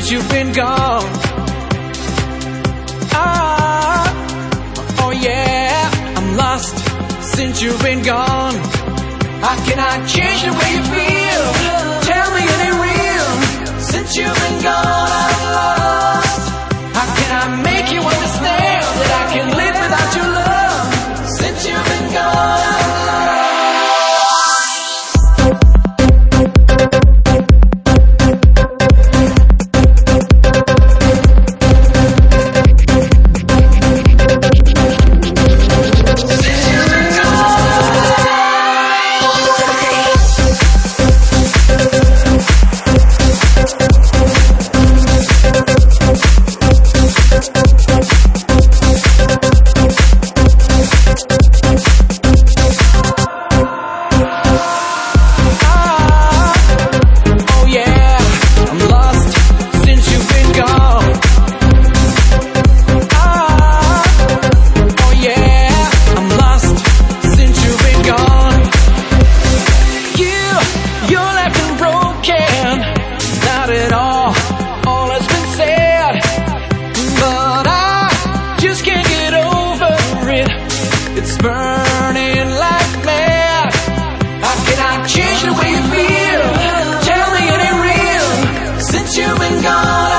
since you've been gone. Oh yeah, I'm lost since you've been gone. How can I change the way you feel? Tell me it ain't real. Since you've been gone, I'm lost. How can I make you understand that I can live without your love? Since you've been gone, I'm lost. It's burning like mad. How can I change the way you feel? Tell me it ain't real. Since you've been gone,